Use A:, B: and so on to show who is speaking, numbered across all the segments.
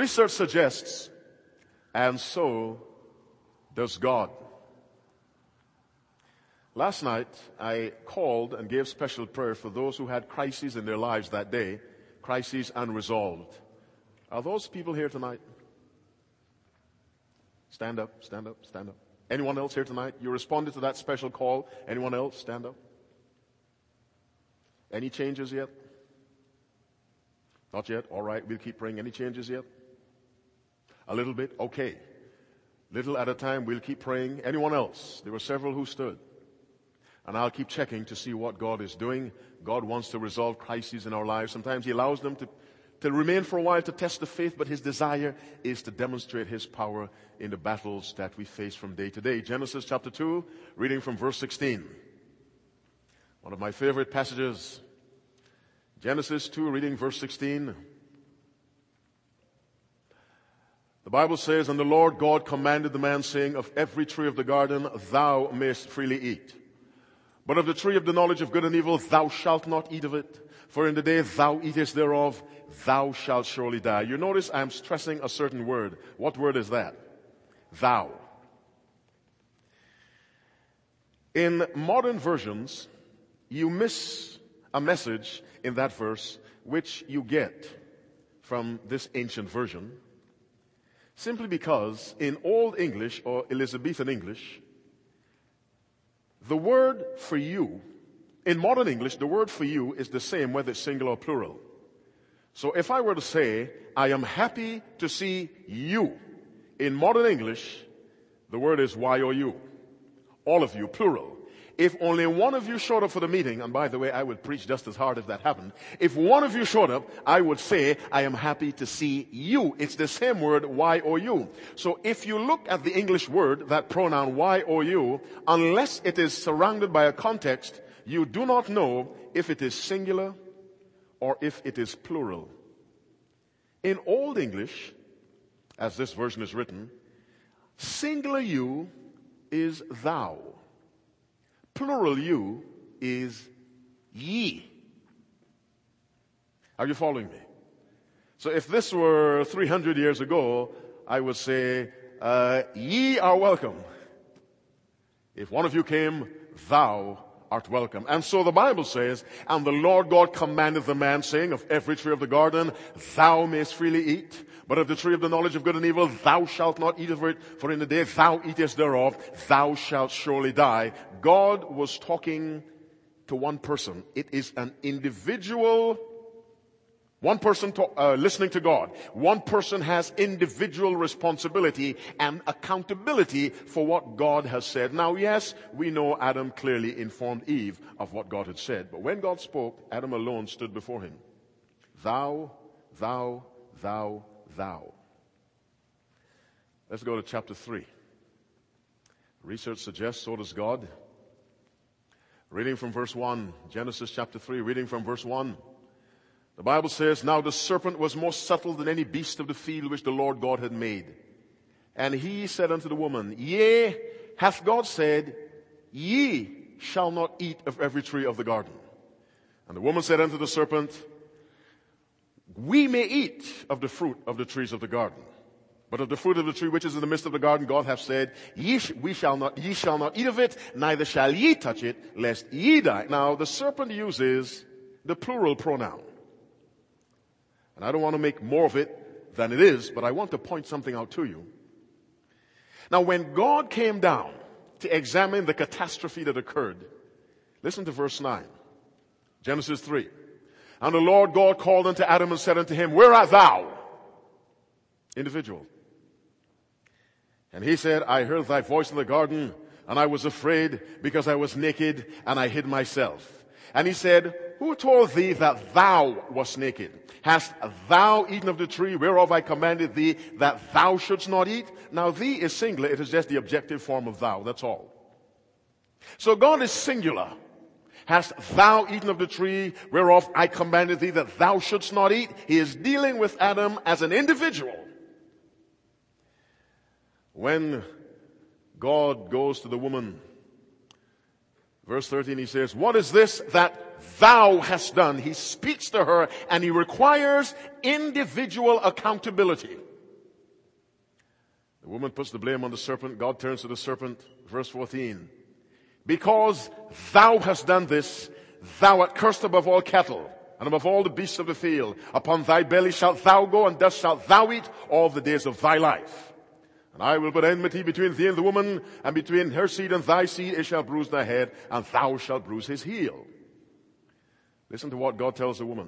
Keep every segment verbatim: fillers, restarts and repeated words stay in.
A: Research suggests, and so does God. Last night, I called and gave special prayer for those who had crises in their lives that day, crises unresolved. Are those people here tonight? Stand up, stand up, stand up. Anyone else here tonight? You responded to that special call. Anyone else? Stand up. Any changes yet? Not yet? All right, we'll keep praying. Any changes yet? A little bit? Okay. Little at a time, we'll keep praying. Anyone else? There were several who stood. And I'll keep checking to see what God is doing. God wants to resolve crises in our lives. Sometimes He allows them to, to remain for a while to test the faith, but His desire is to demonstrate His power in the battles that we face from day to day. Genesis chapter two, reading from verse sixteen. One of my favorite passages. Genesis two, reading verse sixteen. The Bible says, "And the Lord God commanded the man, saying, Of every tree of the garden thou mayest freely eat. But of the tree of the knowledge of good and evil thou shalt not eat of it. For in the day thou eatest thereof, thou shalt surely die." You notice I'm stressing a certain word. What word is that? Thou. In modern versions, you miss a message in that verse which you get from this ancient version, simply because in Old English or Elizabethan English, the word for you, in modern English, the word for you is the same whether it's singular or plural. So if I were to say, "I am happy to see you," in modern English, the word is Y O U. All of you, plural. If only one of you showed up for the meeting, and by the way, I would preach just as hard if that happened. If one of you showed up, I would say, "I am happy to see you." It's the same word, Y O U. So if you look at the English word, that pronoun Y O U, unless it is surrounded by a context, you do not know if it is singular or if it is plural. In Old English, as this version is written, singular you is thou. Plural you is ye. Are you following me? So if this were three hundred years ago, I would say, uh, ye are welcome. If one of you came, thou art welcome. And so the Bible says, "And the Lord God commanded the man, saying, Of every tree of the garden thou mayest freely eat, but of the tree of the knowledge of good and evil thou shalt not eat of it, for in the day thou eatest thereof, thou shalt surely die." God was talking to one person. It is an individual, one person to, uh, listening to God. One person has individual responsibility and accountability for what God has said. Now, yes, we know Adam clearly informed Eve of what God had said. But when God spoke, Adam alone stood before him. Thou, thou, thou, thou. Let's go to chapter three. Research suggests, so does God. Reading from verse one, Genesis chapter three, reading from verse one. The Bible says, "Now the serpent was more subtle than any beast of the field which the Lord God had made. And he said unto the woman, Yea, hath God said, Ye shall not eat of every tree of the garden. And the woman said unto the serpent, We may eat of the fruit of the trees of the garden. But of the fruit of the tree which is in the midst of the garden, God hath said, Ye, sh- we shall not, ye shall not eat of it, neither shall ye touch it, lest ye die." Now the serpent uses the plural pronoun. And I don't want to make more of it than it is, but I want to point something out to you. Now when God came down to examine the catastrophe that occurred, listen to verse nine. Genesis three. "And the Lord God called unto Adam and said unto him, Where art thou?" Individual. "And he said, I heard thy voice in the garden, and I was afraid, because I was naked, and I hid myself. And he said, Who told thee that thou wast naked? Hast thou eaten of the tree whereof I commanded thee that thou shouldst not eat?" Now thee is singular. It is just the objective form of thou. That's all. So God is singular. "Hast thou eaten of the tree whereof I commanded thee that thou shouldst not eat?" He is dealing with Adam as an individual. When God goes to the woman, verse thirteen, he says, "What is this that thou hast done?" He speaks to her and he requires individual accountability. The woman puts the blame on the serpent. God turns to the serpent. Verse fourteen. Because thou hast done this, thou art cursed above all cattle, and above all the beasts of the field. Upon thy belly shalt thou go, and dust shalt thou eat all the days of thy life. And I will put enmity between thee and the woman, and between her seed and thy seed. It shall bruise thy head, and thou shalt bruise his heel. Listen to what God tells the woman.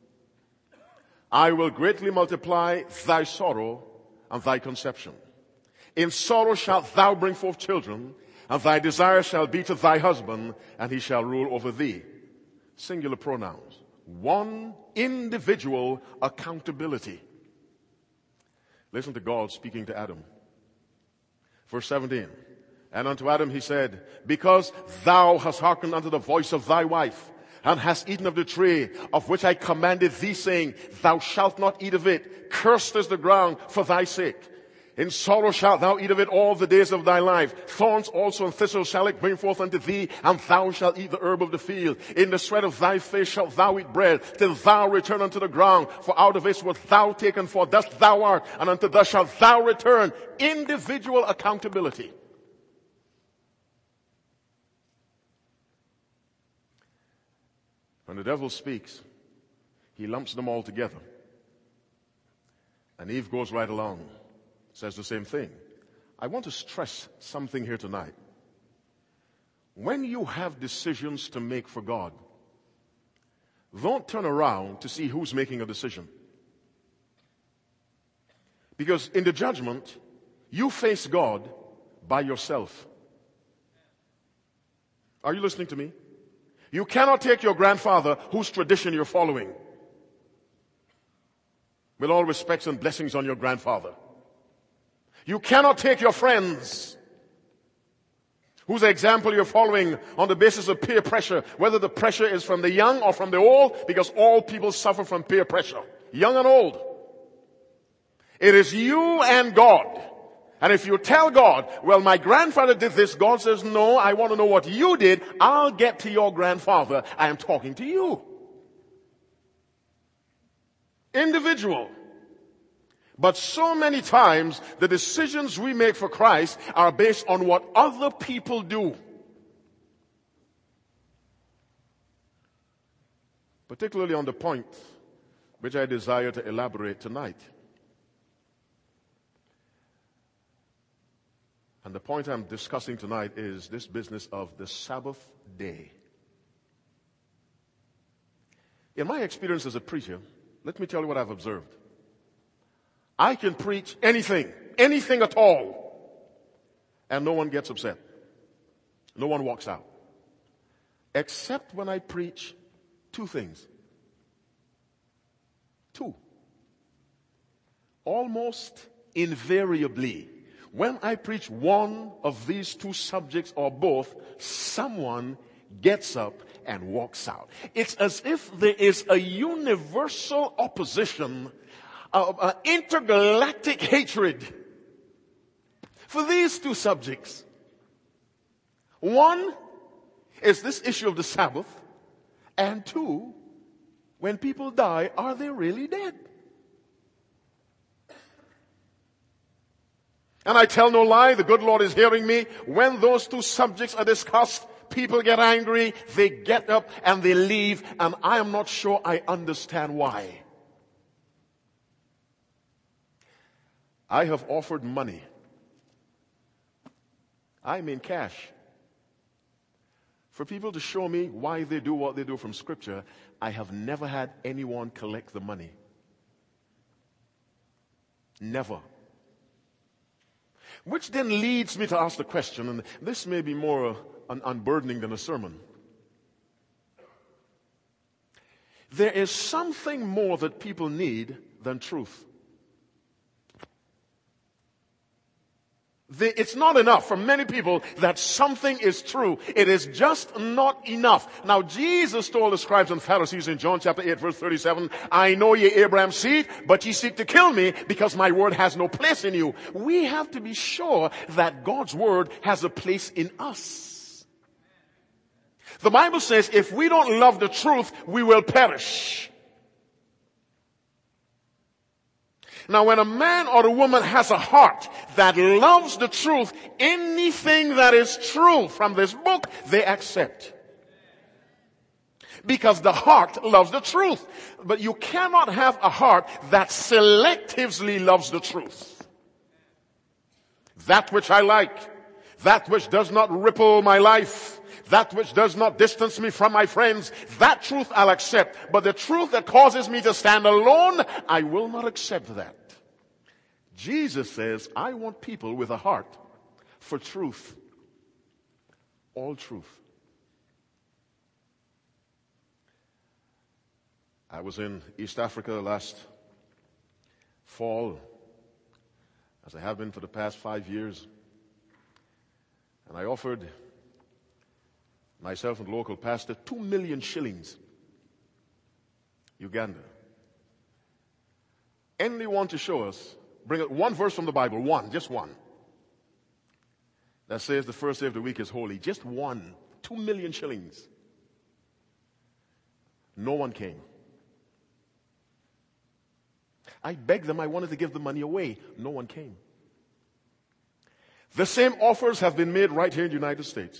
A: I will greatly multiply thy sorrow and thy conception. In sorrow shalt thou bring forth children, and thy desire shall be to thy husband, and he shall rule over thee. Singular pronouns. One individual accountability. Listen to God speaking to Adam. Verse seventeen. And unto Adam he said, because thou hast hearkened unto the voice of thy wife, and hast eaten of the tree of which I commanded thee, saying, thou shalt not eat of it. Cursed is the ground for thy sake. In sorrow shalt thou eat of it all the days of thy life. Thorns also and thistles shall it bring forth unto thee, and thou shalt eat the herb of the field. In the sweat of thy face shalt thou eat bread, till thou return unto the ground. For out of it wert thou taken, for dust thou art, and unto dust shalt thou return. Individual accountability. When the devil speaks, he lumps them all together. And Eve goes right along, says the same thing. I want to stress something here tonight. When you have decisions to make for God, don't turn around to see who's making a decision. Because in the judgment, you face God by yourself. Are you listening to me? You cannot take your grandfather whose tradition you're following. With all respects and blessings on your grandfather. You cannot take your friends whose example you're following on the basis of peer pressure, whether the pressure is from the young or from the old, because all people suffer from peer pressure, young and old. It is you and God. And if you tell God, well, my grandfather did this, God says, no, I want to know what you did. I'll get to your grandfather. I am talking to you. Individual. But so many times, the decisions we make for Christ are based on what other people do. Particularly on the point which I desire to elaborate tonight. And the point I'm discussing tonight is this business of the Sabbath day. In my experience as a preacher, let me tell you what I've observed. I can preach anything, anything at all, and no one gets upset. No one walks out. Except when I preach two things. Two. Almost invariably, when I preach one of these two subjects or both, someone gets up and walks out. It's as if there is a universal opposition, an intergalactic hatred for these two subjects. One is this issue of the Sabbath, and two, when people die, are they really dead? And I tell no lie, the good Lord is hearing me. When those two subjects are discussed, people get angry, they get up and they leave, and I am not sure I understand why. I have offered money. I mean cash. For people to show me why they do what they do from Scripture. I have never had anyone collect the money. Never. Which then leads me to ask the question, and this may be more an unburdening than a sermon. There is something more that people need than truth. The, it's not enough for many people that something is true. It is just not enough. Now, Jesus told the scribes and Pharisees in John chapter eight, verse thirty-seven, I know ye Abraham's seed, but ye seek to kill me because my word has no place in you. We have to be sure that God's word has a place in us. The Bible says if we don't love the truth, we will perish. Now, when a man or a woman has a heart that loves the truth, anything that is true from this book, they accept. Because the heart loves the truth. But you cannot have a heart that selectively loves the truth. That which I like, that which does not ripple my life, that which does not distance me from my friends, that truth I'll accept. But the truth that causes me to stand alone, I will not accept that. Jesus says, I want people with a heart for truth. All truth. I was in East Africa last fall, as I have been for the past five years. And I offered myself and the local pastor two million shillings. Uganda. Anyone to show us, bring it one verse from the Bible, one, just one, that says the first day of the week is holy. Just one. Two million shillings. No one came. I begged them, I wanted to give the money away. No one came. The same offers have been made right here in the United States.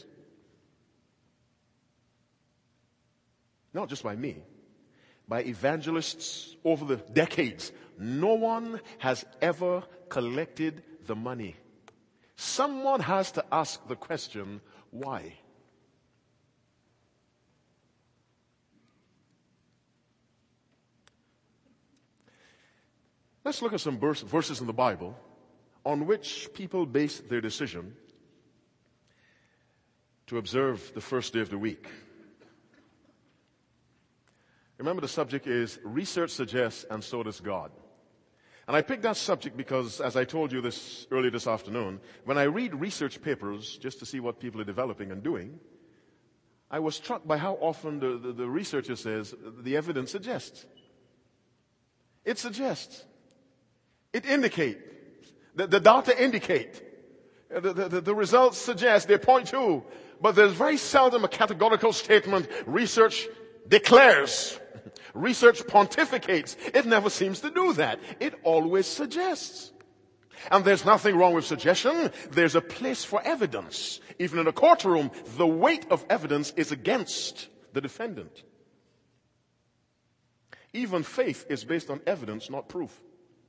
A: Not just by me, by evangelists over the decades. No one has ever collected the money. Someone has to ask the question, why? Let's look at some verses in the Bible on which people base their decision to observe the first day of the week. Remember, the subject is research suggests and so does God. And I picked that subject because, as I told you this earlier this afternoon, when I read research papers just to see what people are developing and doing, I was struck by how often the, the, the researcher says the evidence suggests. It suggests. It indicates. The, the data indicate. The, the, the results suggest. They point to. But there's very seldom a categorical statement. Research declares. Research pontificates. It never seems to do that. It always suggests. And there's nothing wrong with suggestion. There's a place for evidence. Even in a courtroom, the weight of evidence is against the defendant. Even faith is based on evidence, not proof.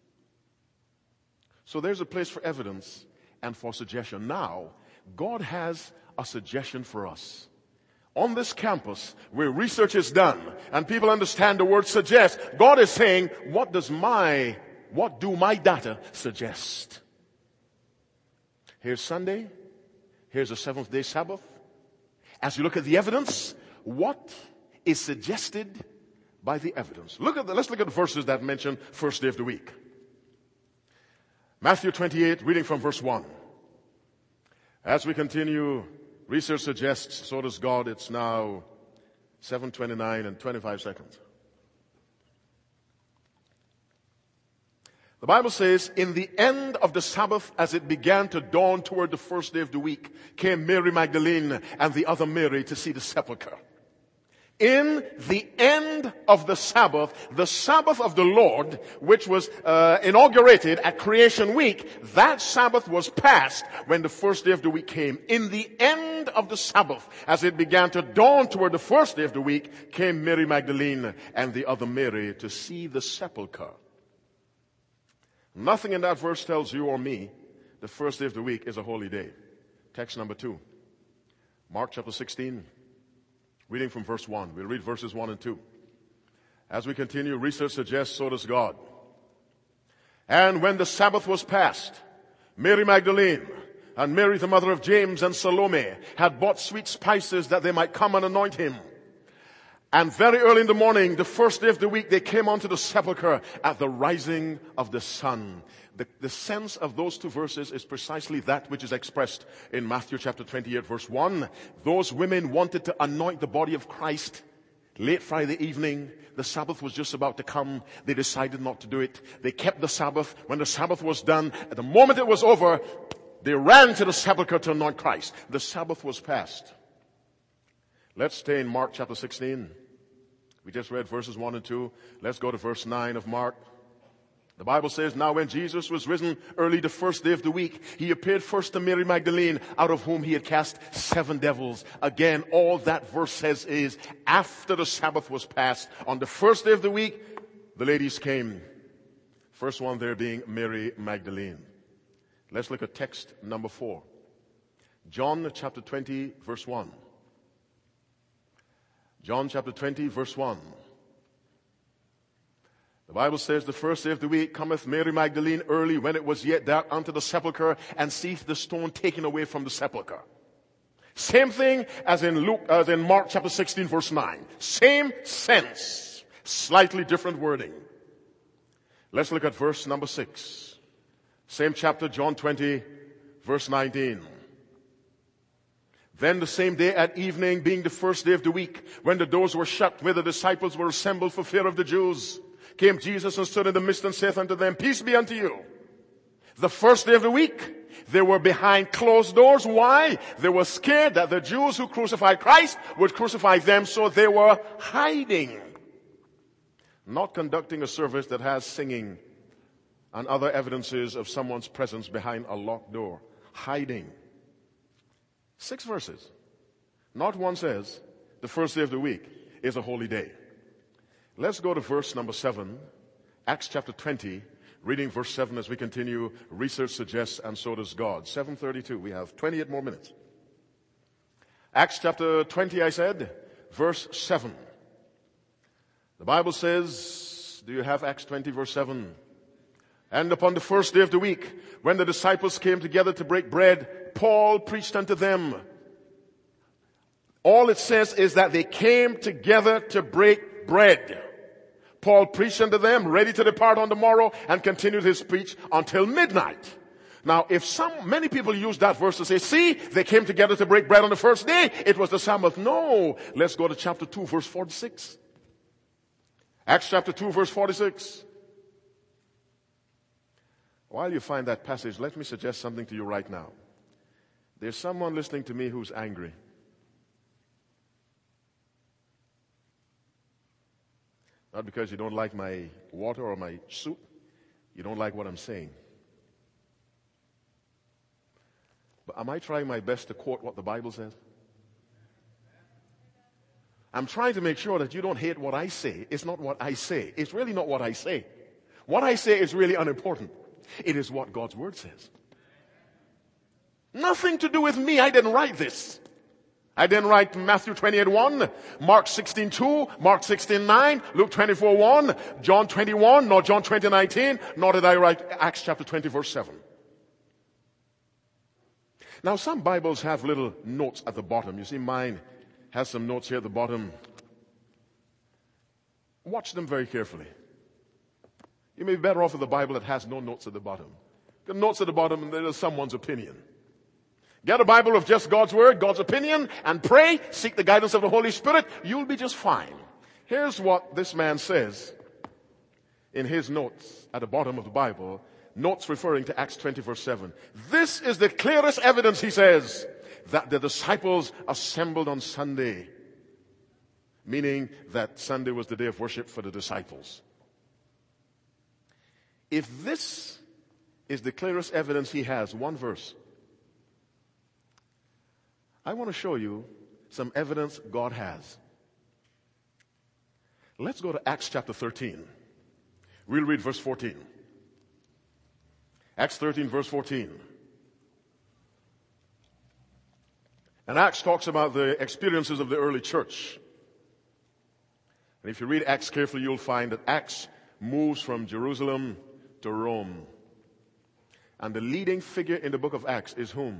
A: So there's a place for evidence and for suggestion. Now, God has a suggestion for us. On this campus, where research is done and people understand the word suggest, God is saying, what does my, what do my data suggest? Here's Sunday. Here's a seventh day Sabbath. As you look at the evidence, what is suggested by the evidence? Look at the, let's look at the verses that mention first day of the week. Matthew twenty-eight, reading from verse one. As we continue, research suggests, so does God. It's now seven twenty-nine and twenty-five seconds. The Bible says, in the end of the Sabbath, as it began to dawn toward the first day of the week, came Mary Magdalene and the other Mary to see the sepulchre. In the end of the Sabbath, the Sabbath of the Lord, which was uh, inaugurated at Creation Week, that Sabbath was passed when the first day of the week came. In the end of the Sabbath, as it began to dawn toward the first day of the week, came Mary Magdalene and the other Mary to see the sepulchre. Nothing in that verse tells you or me the first day of the week is a holy day. Text number two. Mark chapter sixteen. Reading from verse one. We'll read verses one and two. As we continue, research suggests, so does God. And when the Sabbath was past, Mary Magdalene and Mary the mother of James and Salome had bought sweet spices that they might come and anoint him. And very early in the morning, the first day of the week, they came onto the sepulchre at the rising of the sun. The, the sense of those two verses is precisely that which is expressed in Matthew chapter twenty-eight, verse one. Those women wanted to anoint the body of Christ late Friday evening. The Sabbath was just about to come. They decided not to do it. They kept the Sabbath. When the Sabbath was done, at the moment it was over, they ran to the sepulchre to anoint Christ. The Sabbath was past. Let's stay in Mark chapter sixteen. We just read verses one and two. Let's go to verse nine of Mark. The Bible says, now when Jesus was risen early the first day of the week, he appeared first to Mary Magdalene, out of whom he had cast seven devils. Again, all that verse says is, after the Sabbath was passed, on the first day of the week, the ladies came. First one there being Mary Magdalene. Let's look at text number four. John chapter twenty, verse one. John chapter twenty, verse one. The Bible says, the first day of the week cometh Mary Magdalene early, when it was yet dark, unto the sepulchre, and seeth the stone taken away from the sepulchre. Same thing as in Luke, as in Mark chapter sixteen, verse nine. Same sense, slightly different wording. Let's look at verse number six. Same chapter, John twenty, verse nineteen. Then the same day at evening, being the first day of the week, when the doors were shut, where the disciples were assembled for fear of the Jews, came Jesus and stood in the midst and saith unto them, peace be unto you. The first day of the week, they were behind closed doors. Why? They were scared that the Jews who crucified Christ would crucify them, so they were hiding. Not conducting a service that has singing and other evidences of someone's presence behind a locked door. Hiding. Six verses. Not one says the first day of the week is a holy day. Let's go to verse number seven, Acts chapter twenty, reading verse seven as we continue. Research suggests, and so does God. seven thirty-two, we have twenty-eight more minutes. Acts chapter twenty, I said, verse seven. The Bible says, do you have Acts twenty, verse seven? And upon the first day of the week, when the disciples came together to break bread, Paul preached unto them. All it says is that they came together to break bread. Paul preached unto them, ready to depart on the morrow, and continued his speech until midnight. Now, if some, many people use that verse to say, see, they came together to break bread on the first day, it was the Sabbath. No. Let's go to chapter two, verse forty-six. Acts chapter two, verse forty-six. While you find that passage, let me suggest something to you right now. There's someone listening to me who's angry. Not because you don't like my water or my soup. You don't like what I'm saying. But am I trying my best to quote what the Bible says? I'm trying to make sure that you don't hate what I say. It's not what I say. It's really not what I say. What I say is really unimportant. It is what God's Word says. Nothing to do with me. I didn't write this. I didn't write Matthew twenty-eight one, Mark sixteen two, Mark sixteen nine, Luke twenty-four one, John twenty-one, nor John twenty nineteen, nor did I write Acts chapter twenty verse seven. Now some Bibles have little notes at the bottom. You see mine has some notes here at the bottom. Watch them very carefully. You may be better off with a Bible that has no notes at the bottom. The notes at the bottom, and there is someone's opinion. Get a Bible of just God's Word, God's opinion, and pray, seek the guidance of the Holy Spirit. You'll be just fine. Here's what this man says in his notes at the bottom of the Bible, notes referring to Acts twenty verse seven. This is the clearest evidence, he says, that the disciples assembled on Sunday, meaning that Sunday was the day of worship for the disciples. If this is the clearest evidence he has, one verse, I want to show you some evidence God has. Let's go to Acts chapter thirteen. We'll read verse fourteen. Acts thirteen verse fourteen. And Acts talks about the experiences of the early church. And if you read Acts carefully, you'll find that Acts moves from Jerusalem to Rome. And the leading figure in the book of Acts is whom?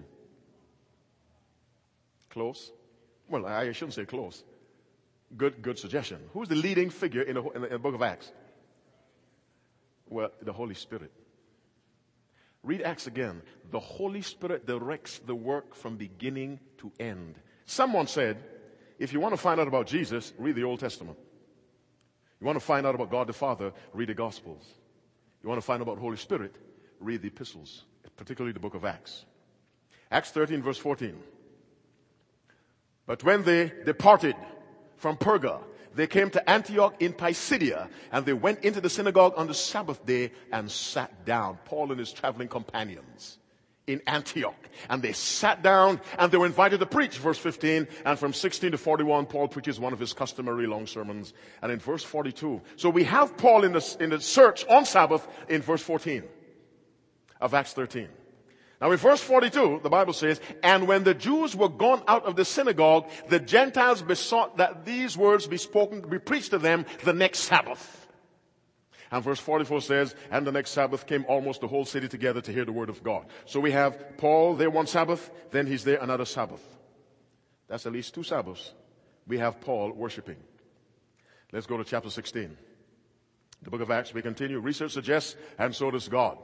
A: Close? Well, I shouldn't say close. Good, good suggestion. Who's the leading figure in the, in the, in the book of Acts? Well, the Holy Spirit. Read Acts again. The Holy Spirit directs the work from beginning to end. Someone said, if you want to find out about Jesus, read the Old Testament. You want to find out about God the Father, read the Gospels. You want to find out about the Holy Spirit, read the epistles, particularly the book of Acts. Acts thirteen verse fourteen. But when they departed from Perga, they came to Antioch in Pisidia, and they went into the synagogue on the Sabbath day and sat down. Paul and his traveling companions in Antioch. And they sat down and they were invited to preach, verse fifteen. And from sixteen to forty-one, Paul preaches one of his customary long sermons. And in verse forty-two, so we have Paul in the, in the church on Sabbath in verse fourteen of Acts thirteen. Now in verse forty-two, the Bible says, and when the Jews were gone out of the synagogue, the Gentiles besought that these words be spoken, be preached to them the next Sabbath. And verse forty-four says, and the next Sabbath came almost the whole city together to hear the word of God. So we have Paul there one Sabbath, then he's there another Sabbath. That's at least two Sabbaths. We have Paul worshiping. Let's go to chapter sixteen. The book of Acts, we continue. Research suggests, and so does God.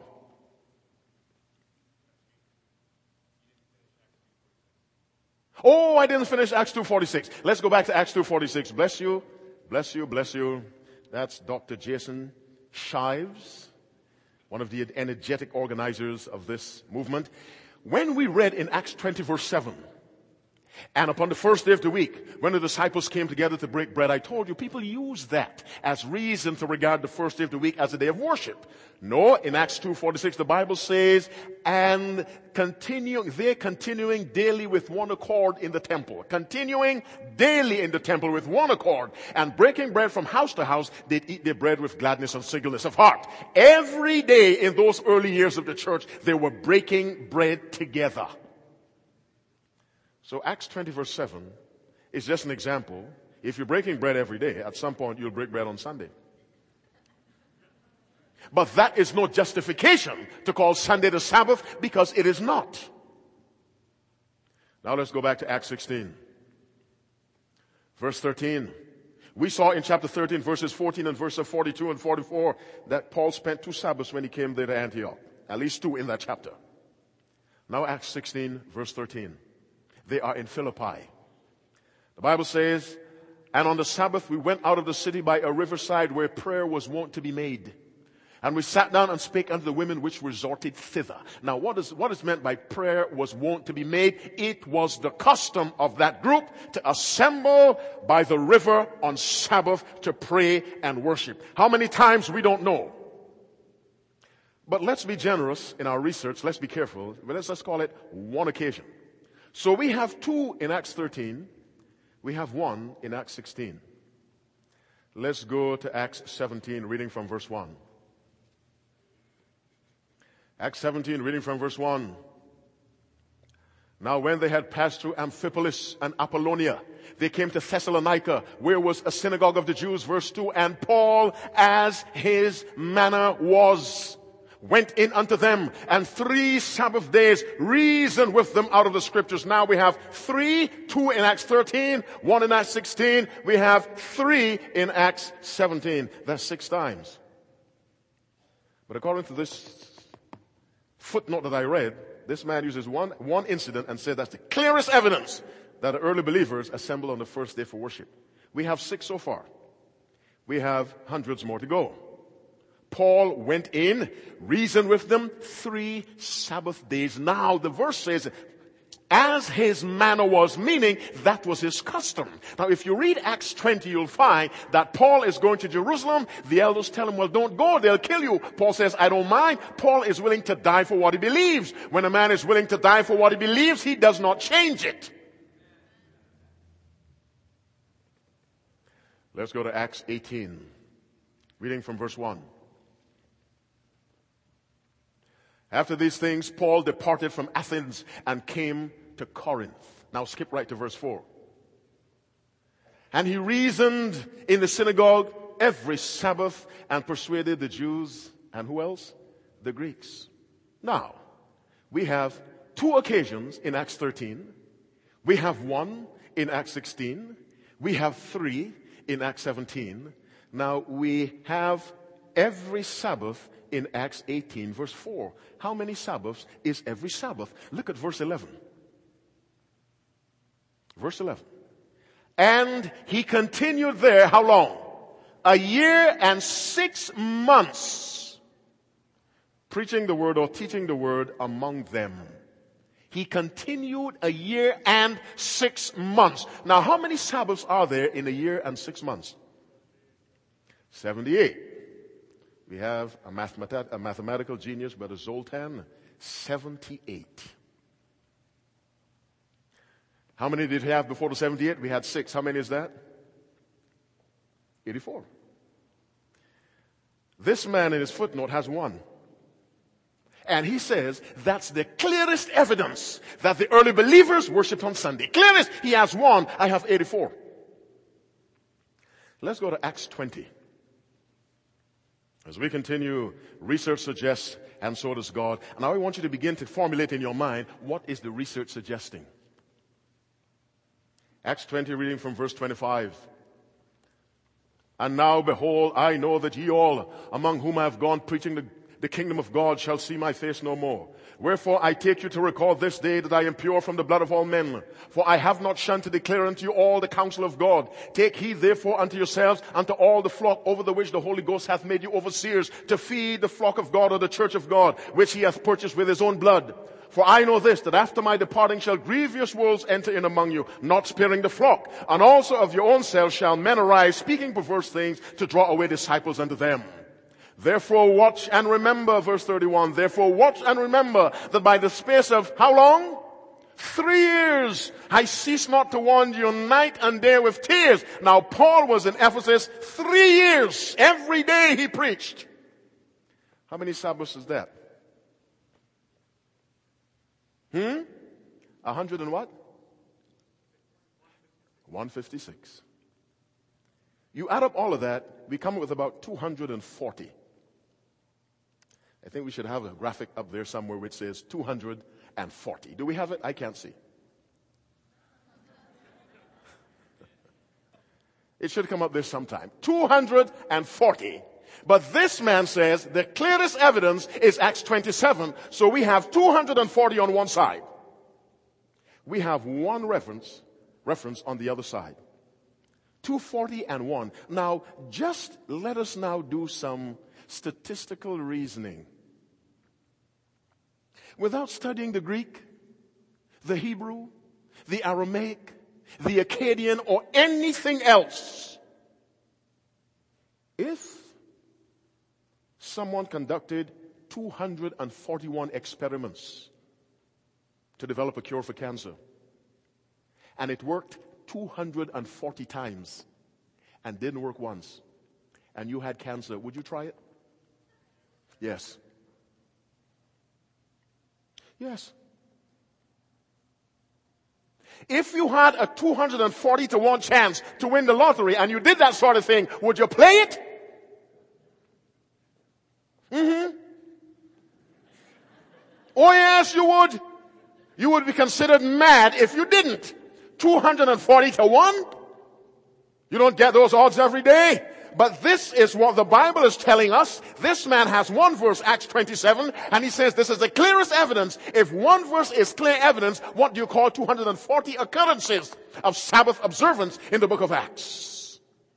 A: Oh, I didn't finish Acts two forty-six. Let's go back to Acts two forty-six. Bless you, bless you, bless you. That's Doctor Jason Shives, one of the energetic organizers of this movement. When we read in Acts twenty verse seven, and upon the first day of the week, when the disciples came together to break bread, I told you people use that as reason to regard the first day of the week as a day of worship. No, in Acts two forty-six, the Bible says, and continuing, they're continuing daily with one accord in the temple. Continuing daily in the temple with one accord. And breaking bread from house to house, they'd eat their bread with gladness and singleness of heart. Every day in those early years of the church, they were breaking bread together. So Acts twenty verse seven is just an example. If you're breaking bread every day, at some point you'll break bread on Sunday. But that is no justification to call Sunday the Sabbath, because it is not. Now let's go back to Acts sixteen. Verse thirteen. We saw in chapter thirteen verses fourteen and verses forty-two and forty-four that Paul spent two Sabbaths when he came there to Antioch. At least two in that chapter. Now Acts sixteen verse thirteen. They are in Philippi. The Bible says, and on the Sabbath we went out of the city by a riverside where prayer was wont to be made. And we sat down and spake unto the women which resorted thither. Now what is, what is meant by prayer was wont to be made? It was the custom of that group to assemble by the river on Sabbath to pray and worship. How many times we don't know. But let's be generous in our research. Let's be careful. But let's, let's call it one occasion. So we have two in Acts thirteen. We have one in Acts sixteen. Let's go to Acts seventeen, reading from verse one. Acts seventeen, reading from verse one. Now when they had passed through Amphipolis and Apollonia, they came to Thessalonica, where was a synagogue of the Jews, verse two. And Paul, as his manner was, went in unto them, and three Sabbath days reasoned with them out of the scriptures. Now we have three, two in Acts thirteen, one in Acts sixteen. We have three in Acts seventeen. That's six times. But according to this footnote that I read, this man uses one, one incident and said that's the clearest evidence that the early believers assembled on the first day for worship. We have six so far. We have hundreds more to go. Paul went in, reasoned with them three Sabbath days. Now the verse says, as his manner was, meaning that was his custom. Now if you read Acts twenty, you'll find that Paul is going to Jerusalem. The elders tell him, well, don't go, they'll kill you. Paul says, I don't mind. Paul is willing to die for what he believes. When a man is willing to die for what he believes, he does not change it. Let's go to Acts eighteen, reading from verse one. After these things, Paul departed from Athens and came to Corinth. Now skip right to verse four. And he reasoned in the synagogue every Sabbath and persuaded the Jews, and who else? The Greeks. Now, we have two occasions in Acts thirteen. We have one in Acts sixteen. We have three in Acts seventeen. Now, we have every Sabbath in Acts eighteen, verse four. How many Sabbaths is every Sabbath? Look at verse eleven. Verse eleven. And he continued there, how long? A year and six months, preaching the word or teaching the word among them. He continued a year and six months. Now, how many Sabbaths are there in a year and six months? seventy-eight. We have a, mathemat- a mathematical genius, Brother Zoltan, seventy-eight. How many did we have before the seventy-eight? We had six. How many is that? eighty-four. This man in his footnote has one. And he says that's the clearest evidence that the early believers worshipped on Sunday. Clearest. He has one. I have eighty-four. Let's go to Acts twenty. As we continue, research suggests, and so does God. And now I want you to begin to formulate in your mind, what is the research suggesting? Acts twenty, reading from verse twenty-five. And now, behold, I know that ye all, among whom I have gone preaching the, the kingdom of God, shall see my face no more. Wherefore I take you to record this day that I am pure from the blood of all men. For I have not shunned to declare unto you all the counsel of God. Take heed therefore unto yourselves, unto all the flock over the which the Holy Ghost hath made you overseers, to feed the flock of God, or the church of God, which he hath purchased with his own blood. For I know this, that after my departing shall grievous wolves enter in among you, not sparing the flock. And also of your own selves shall men arise, speaking perverse things, to draw away disciples unto them. Therefore watch and remember, verse thirty-one, therefore watch and remember that by the space of how long? Three years I cease not to warn you night and day with tears. Now Paul was in Ephesus three years. Every day he preached. How many Sabbaths is that? Hmm? A hundred and what? one fifty-six. You add up all of that, we come up with about two hundred forty. I think we should have a graphic up there somewhere which says two hundred forty. Do we have it? I can't see. It should come up there sometime. two hundred forty. But this man says the clearest evidence is Acts twenty-seven. So we have two hundred forty on one side. We have one reference, reference on the other side. two forty and one. Now, just let us now do some statistical reasoning. Without studying the Greek, the Hebrew, the Aramaic, the Akkadian, or anything else, if someone conducted two hundred forty-one experiments to develop a cure for cancer, and it worked two hundred forty times and didn't work once, and you had cancer, would you try it? Yes. Yes. If you had a two hundred forty to one chance to win the lottery and you did that sort of thing, would you play it? Mm-hmm. Oh yes, you would. You would be considered mad if you didn't. two hundred forty to one? You don't get those odds every day. But this is what the Bible is telling us. This man has one verse, Acts twenty-seven, and he says this is the clearest evidence. If one verse is clear evidence, what do you call two hundred forty occurrences of Sabbath observance in the book of Acts?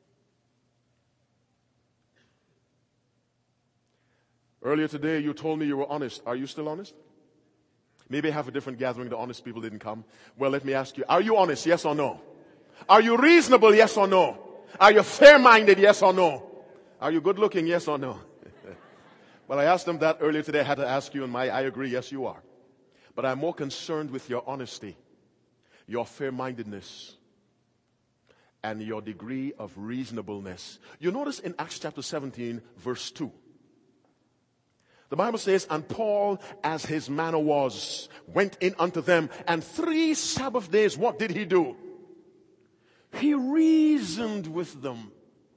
A: Earlier today, you told me you were honest. Are you still honest? Maybe I have a different gathering. The honest people didn't come. Well, let me ask you, are you honest, yes or no? Are you reasonable, yes or no? Are you fair-minded, yes or no? Are you good-looking, yes or no? Well, I asked them that earlier today. I had to ask you, and my, I agree, yes, you are. But I'm more concerned with your honesty, your fair-mindedness, and your degree of reasonableness. You notice in Acts chapter seventeen, verse two. The Bible says, and Paul, as his manner was, went in unto them, and three Sabbath days, what did he do? He reasoned with them.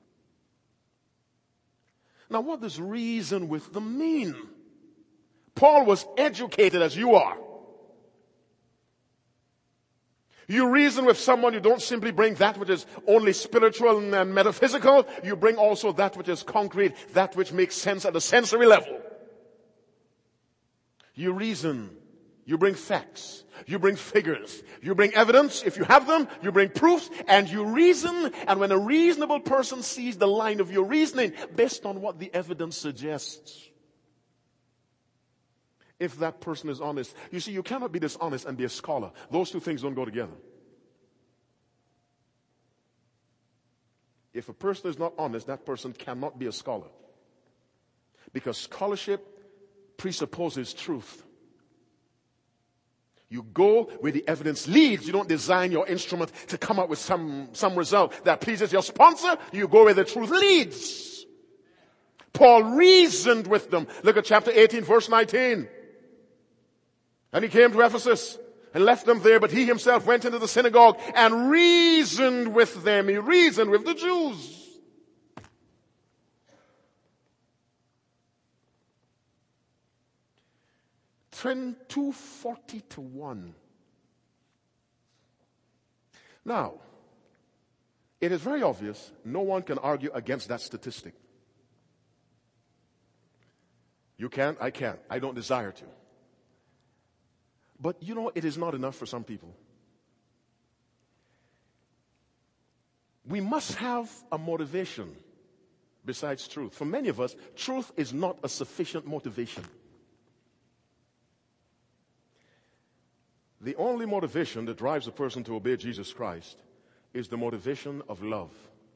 A: Now, what does reason with them mean? Paul was educated as you are. You reason with someone, you don't simply bring that which is only spiritual and metaphysical. You bring also that which is concrete, that which makes sense at the sensory level. You reason. You bring facts. You bring figures. You bring evidence. If you have them, you bring proofs, and you reason. And when a reasonable person sees the line of your reasoning based on what the evidence suggests, if that person is honest. You see, you cannot be dishonest and be a scholar. Those two things don't go together. If a person is not honest, that person cannot be a scholar. Because scholarship presupposes truth. You go where the evidence leads. You don't design your instrument to come up with some, some result that pleases your sponsor. You go where the truth leads. Paul reasoned with them. Look at chapter eighteen, verse nineteen. And he came to Ephesus and left them there, but he himself went into the synagogue and reasoned with them. He reasoned with the Jews. two forty to one. Now, it is very obvious no one can argue against that statistic. You can't, I can't. I don't desire to. But you know, it is not enough for some people. We must have a motivation besides truth. For many of us, truth is not a sufficient motivation. The only motivation that drives a person to obey Jesus Christ is the motivation of love.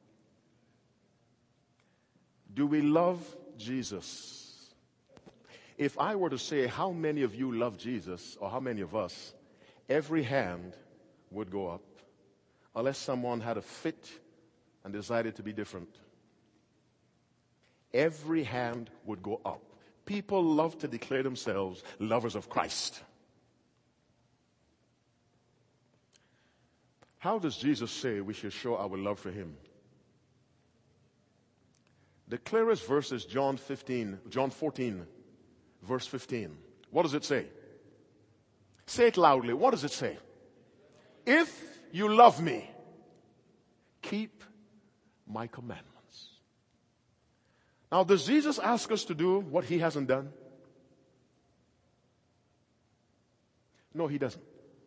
A: Do we love Jesus? If I were to say how many of you love Jesus, or how many of us, every hand would go up, unless someone had a fit and decided to be different. Every hand would go up. People love to declare themselves lovers of Christ. How does Jesus say we should show our love for him? The clearest verse is John fifteen, John fourteen, verse fifteen. What does it say? Say it loudly. What does it say? If you love me, keep my commandments. Now, does Jesus ask us to do what he hasn't done? No, he doesn't.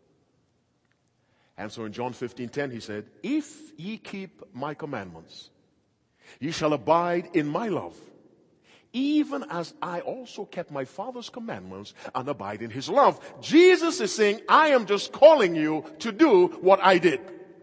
A: And so in John fifteen ten he said, if ye keep my commandments, ye shall abide in my love, even as I also kept my Father's commandments and abide in his love. Jesus is saying, I am just calling you to do what I did.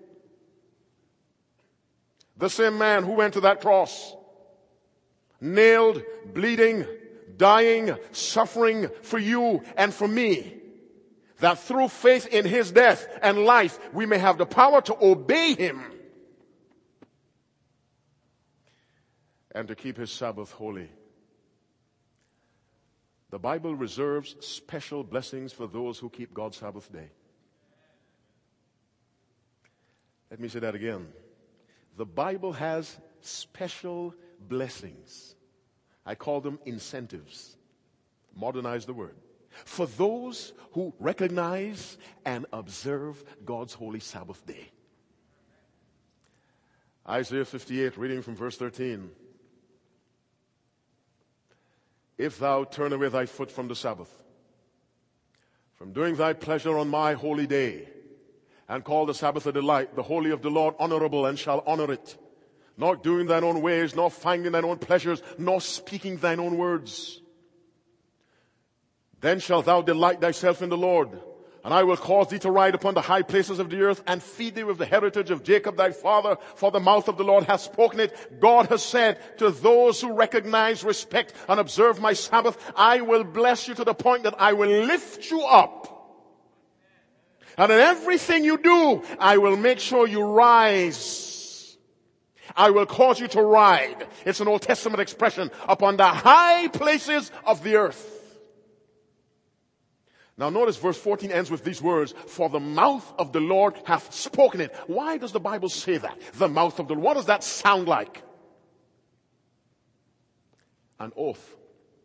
A: The same man who went to that cross, nailed, bleeding, dying, suffering for you and for me, that through faith in his death and life, we may have the power to obey him and to keep his Sabbath holy. The Bible reserves special blessings for those who keep God's Sabbath day. Let me say that again. The Bible has special blessings. I call them incentives. Modernize the word. For those who recognize and observe God's holy Sabbath day. Isaiah fifty-eight, reading from verse thirteen. If thou turn away thy foot from the Sabbath, from doing thy pleasure on my holy day, and call the Sabbath a delight, the holy of the Lord honorable, and shall honor it, not doing thine own ways, nor finding thine own pleasures, nor speaking thine own words, then shalt thou delight thyself in the Lord, and I will cause thee to ride upon the high places of the earth, and feed thee with the heritage of Jacob thy father, for the mouth of the Lord hath spoken it. God has said to those who recognize, respect, and observe my Sabbath, I will bless you to the point that I will lift you up. And in everything you do, I will make sure you rise. I will cause you to ride. It's an Old Testament expression, upon the high places of the earth. Now notice verse fourteen ends with these words, for the mouth of the Lord hath spoken it. Why does the Bible say that? The mouth of the Lord. What does that sound like? An oath.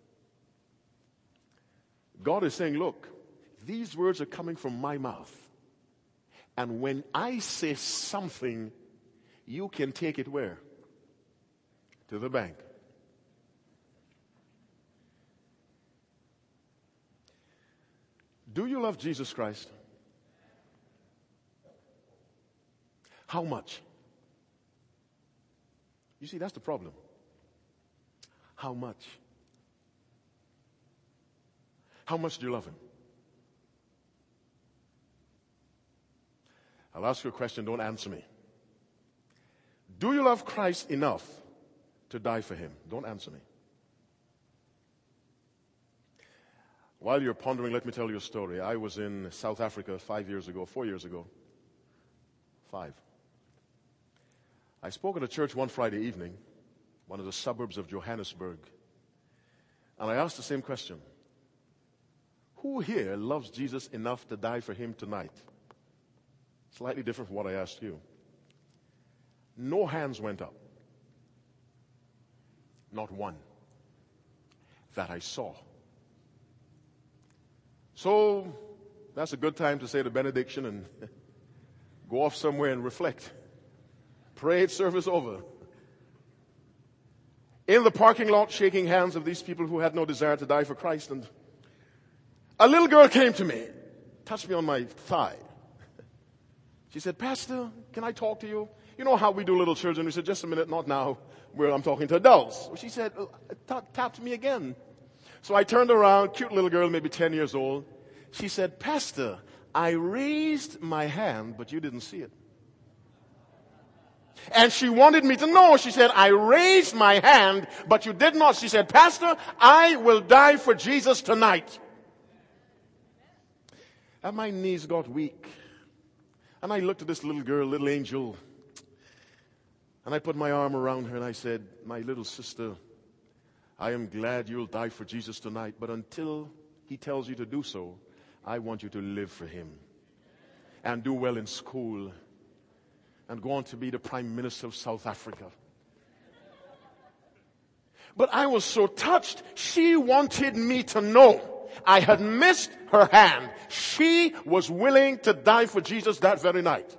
A: God is saying, look, these words are coming from my mouth. And when I say something, you can take it where? To the bank. Do you love Jesus Christ? How much? You see, that's the problem. How much? How much do you love him? I'll ask you a question, don't answer me. Do you love Christ enough to die for him? Don't answer me. While you're pondering, let me tell you a story. I was in South Africa five years ago, four years ago. Five. I spoke at a church one Friday evening, one of the suburbs of Johannesburg. And I asked the same question. Who here loves Jesus enough to die for him tonight? Slightly different from what I asked you. No hands went up. Not one. That I saw. So, that's a good time to say the benediction and go off somewhere and reflect. Parade service over. In the parking lot, shaking hands of these people who had no desire to die for Christ, and a little girl came to me, touched me on my thigh. She said, Pastor, can I talk to you? You know how we do little children. We said, just a minute, not now. Where I'm talking to adults. She said, tap, tap to me again. So I turned around, cute little girl, maybe ten years old. She said, Pastor, I raised my hand, but you didn't see it. And she wanted me to know. She said, I raised my hand, but you did not. She said, Pastor, I will die for Jesus tonight. And my knees got weak. And I looked at this little girl, little angel. And I put my arm around her and I said, my little sister, I am glad you'll die for Jesus tonight. But until he tells you to do so, I want you to live for him. And do well in school. And go on to be the Prime Minister of South Africa. But I was so touched. She wanted me to know I had missed her hand. She was willing to die for Jesus that very night.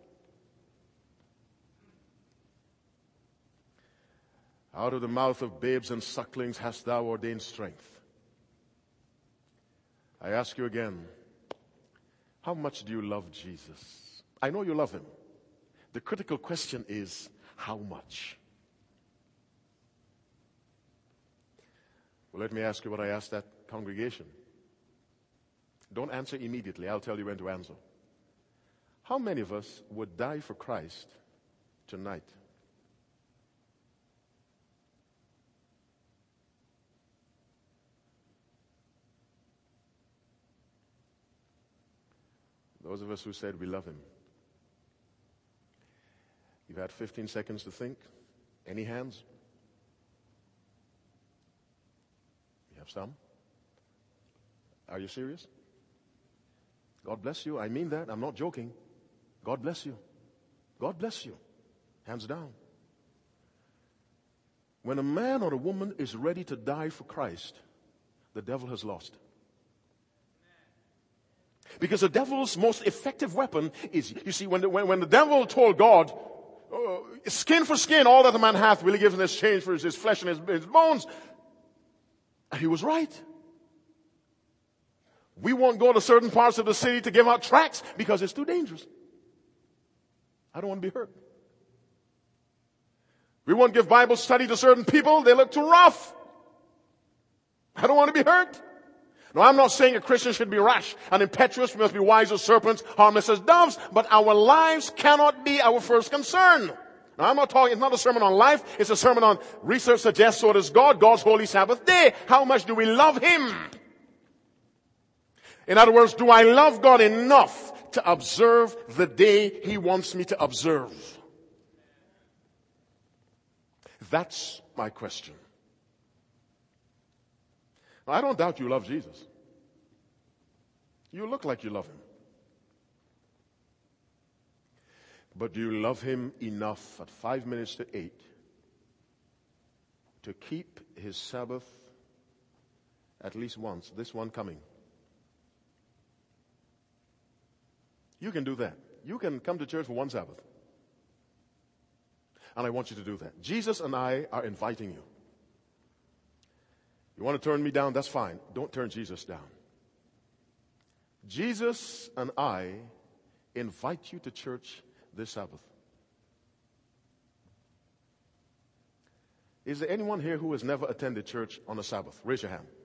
A: Out of the mouth of babes and sucklings hast thou ordained strength. I ask you again, how much do you love Jesus? I know you love him. The critical question is, how much? Well, let me ask you what I asked that congregation. Don't answer immediately. I'll tell you when to answer. How many of us would die for Christ tonight? Those of us who said we love him. You've had fifteen seconds to think. Any hands? You have some? Are you serious? God bless you. I mean that. I'm not joking. God bless you. God bless you. Hands down. When a man or a woman is ready to die for Christ, the devil has lost. Because the devil's most effective weapon is, you see, when the, when, when the devil told God, oh, skin for skin, all that a man hath will he give in exchange for his, his flesh and his, his bones. And he was right. We won't go to certain parts of the city to give out tracts because it's too dangerous. I don't want to be hurt. We won't give Bible study to certain people. They look too rough. I don't want to be hurt. No, I'm not saying a Christian should be rash and impetuous. We must be wise as serpents, harmless as doves. But our lives cannot be our first concern. Now, I'm not talking, it's not a sermon on life. It's a sermon on research suggests so does God, God's holy Sabbath day. How much do we love him? In other words, do I love God enough to observe the day he wants me to observe? That's my question. Now, I don't doubt you love Jesus. You look like you love him. But do you love him enough at five minutes to eight to keep his Sabbath at least once, this one coming? You can do that. You can come to church for one Sabbath. And I want you to do that. Jesus and I are inviting you. You want to turn me down? That's fine. Don't turn Jesus down. Jesus and I invite you to church this Sabbath. Is there anyone here who has never attended church on a Sabbath? Raise your hand.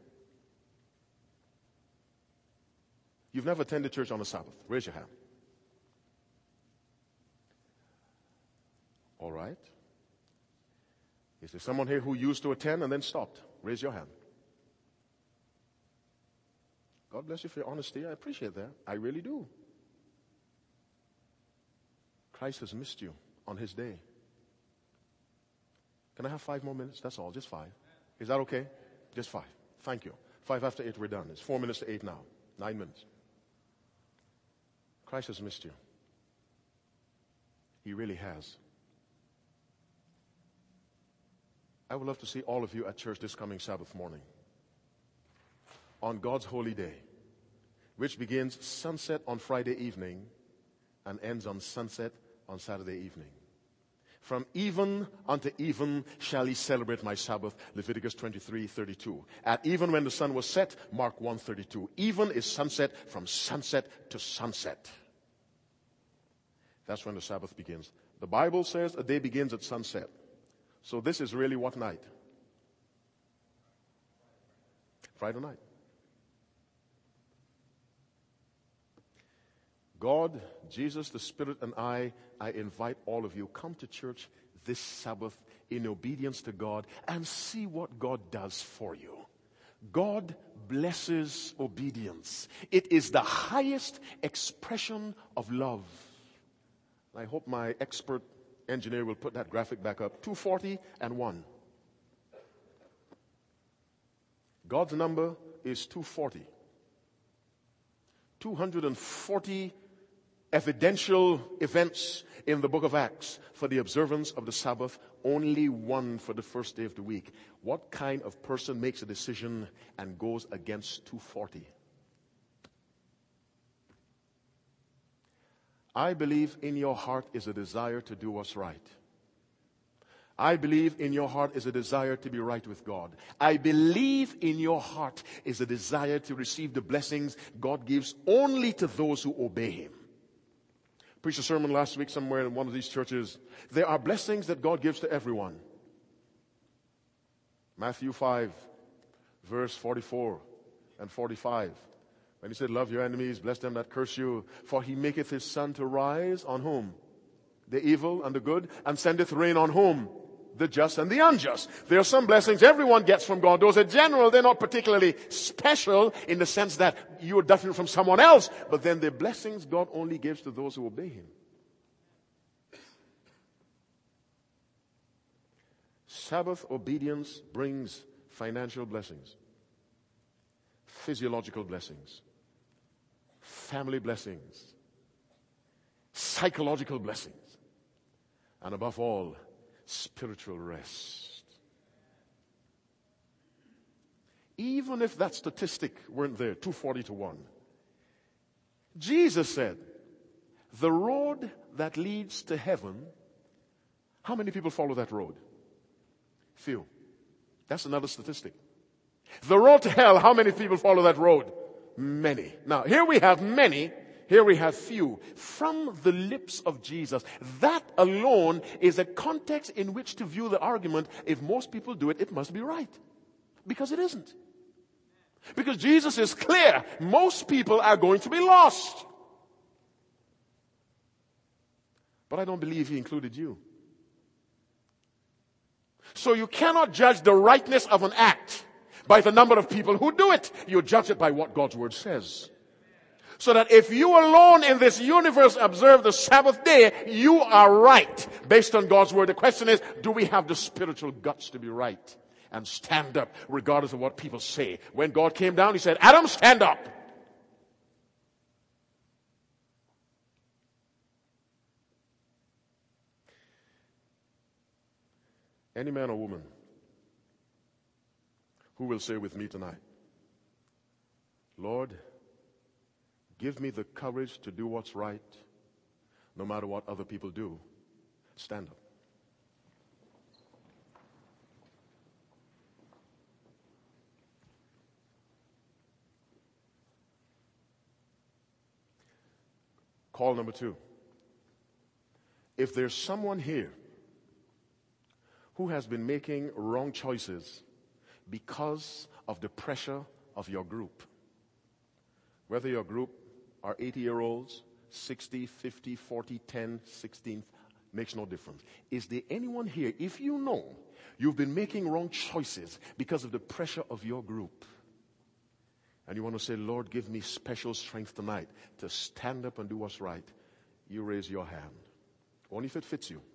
A: You've never attended church on a Sabbath. Raise your hand. All right. Is there someone here who used to attend and then stopped? Raise your hand. God bless you for your honesty. I appreciate that. I really do. Christ has missed you on his day. Can I have five more minutes? That's all, just five. Is that okay? Just five. Thank you. Five after eight, we're done. It's four minutes to eight now. Nine minutes. Christ has missed you. He really has. I would love to see all of you at church this coming Sabbath morning. On God's holy day, which begins sunset on Friday evening and ends on sunset on Saturday evening. From even unto even shall he celebrate my Sabbath, Leviticus twenty-three thirty-two. At even when the sun was set, Mark one thirty-two. Even is sunset from sunset to sunset. That's when the Sabbath begins. The Bible says a day begins at sunset. So this is really what night? Friday night. God, Jesus, the Spirit, and I, I invite all of you, come to church this Sabbath in obedience to God and see what God does for you. God blesses obedience. It is the highest expression of love. I hope my expert engineer will put that graphic back up. two forty and one. God's number is two forty. two hundred forty evidential events in the book of Acts for the observance of the Sabbath, only one for the first day of the week. What kind of person makes a decision and goes against two forty? I believe in your heart is a desire to do what's right. I believe in your heart is a desire to be right with God. I believe in your heart is a desire to receive the blessings God gives only to those who obey him. Preached a sermon last week somewhere in one of these churches. There are blessings that God gives to everyone. Matthew five, verse forty-four and forty-five. When he said, love your enemies, bless them that curse you, for he maketh his sun to rise on whom? The evil and the good, and sendeth rain on whom? The just and the unjust. There are some blessings everyone gets from God. Those are general. They're not particularly special in the sense that you're different from someone else. But then the blessings God only gives to those who obey him. Sabbath obedience brings financial blessings, physiological blessings, family blessings, psychological blessings, and above all, spiritual rest. Even if that statistic weren't there, two forty to one, Jesus said, the road that leads to heaven, how many people follow that road? Few. That's another statistic. The road to hell, how many people follow that road? Many. Now, here we have many. Here we have few. From the lips of Jesus. That alone is a context in which to view the argument. If most people do it, it must be right. Because it isn't. Because Jesus is clear. Most people are going to be lost. But I don't believe he included you. So you cannot judge the rightness of an act by the number of people who do it. You judge it by what God's word says. So that if you alone in this universe observe the Sabbath day, you are right based on God's word. The question is, do we have the spiritual guts to be right and stand up regardless of what people say? When God came down, he said, Adam, stand up. Any man or woman who will say with me tonight, Lord, give me the courage to do what's right, no matter what other people do. Stand up. Call number two. If there's someone here who has been making wrong choices because of the pressure of your group, whether your group are eighty-year-olds, sixty, fifty, forty, ten, sixteen, makes no difference. Is there anyone here, if you know you've been making wrong choices because of the pressure of your group, and you want to say, Lord, give me special strength tonight to stand up and do what's right, you raise your hand. Only if it fits you.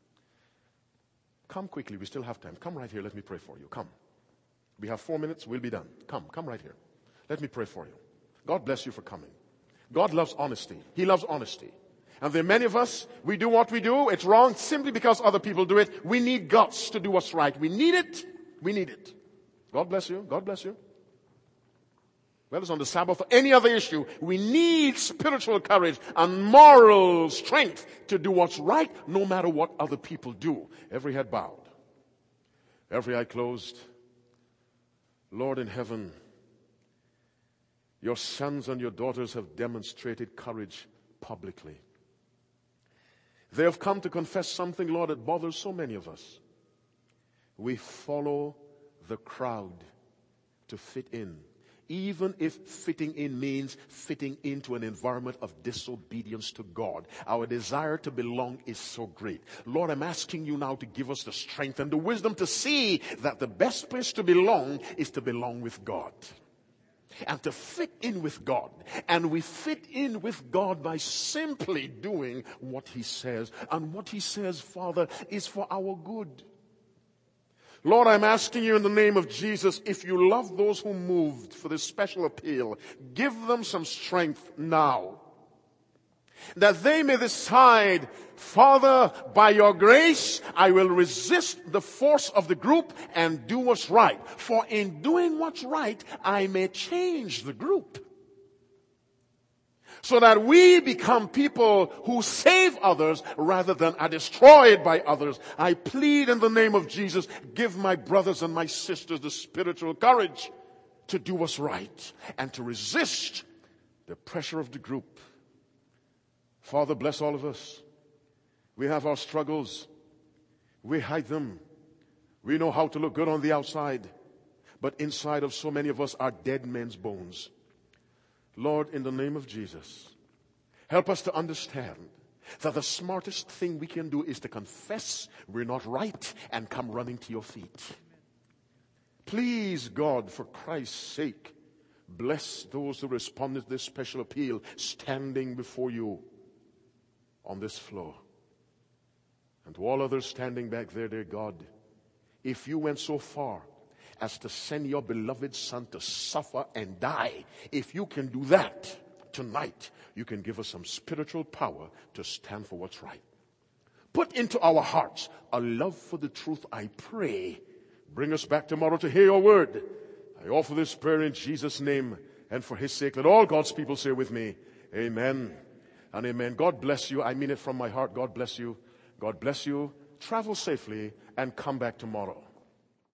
A: Come quickly. We still have time. Come right here. Let me pray for you. Come. We have four minutes. We'll be done. Come. Come right here. Let me pray for you. God bless you for coming. God loves honesty. He loves honesty. And there are many of us, we do what we do. It's wrong simply because other people do it. We need guts to do what's right. We need it. We need it. God bless you. God bless you. Whether it's on the Sabbath or any other issue, we need spiritual courage and moral strength to do what's right no matter what other people do. Every head bowed. Every eye closed. Lord in heaven, your sons and your daughters have demonstrated courage publicly. They have come to confess something, Lord, that bothers so many of us. We follow the crowd to fit in. Even if fitting in means fitting into an environment of disobedience to God. Our desire to belong is so great. Lord, I'm asking you now to give us the strength and the wisdom to see that the best place to belong is to belong with God. And to fit in with God. And we fit in with God by simply doing what He says. And what He says, Father, is for our good. Lord, I'm asking you in the name of Jesus, if you love those who moved for this special appeal, give them some strength now. That they may decide, Father, by your grace, I will resist the force of the group and do what's right. For in doing what's right, I may change the group. So that we become people who save others rather than are destroyed by others. I plead in the name of Jesus, give my brothers and my sisters the spiritual courage to do what's right and to resist the pressure of the group. Father, bless all of us. We have our struggles. We hide them. We know how to look good on the outside. But inside of so many of us are dead men's bones. Lord, in the name of Jesus, help us to understand that the smartest thing we can do is to confess we're not right and come running to your feet. Please, God, for Christ's sake, bless those who responded to this special appeal standing before you on this floor. And to all others standing back there, dear God, if you went so far as to send your beloved Son to suffer and die, if you can do that tonight, you can give us some spiritual power to stand for what's right. Put into our hearts a love for the truth, I pray. Bring us back tomorrow to hear your word. I offer this prayer in Jesus' name, and for His sake, let all God's people say with me, amen and amen. God bless you. I mean it from my heart. God bless you. God bless you. Travel safely and come back tomorrow.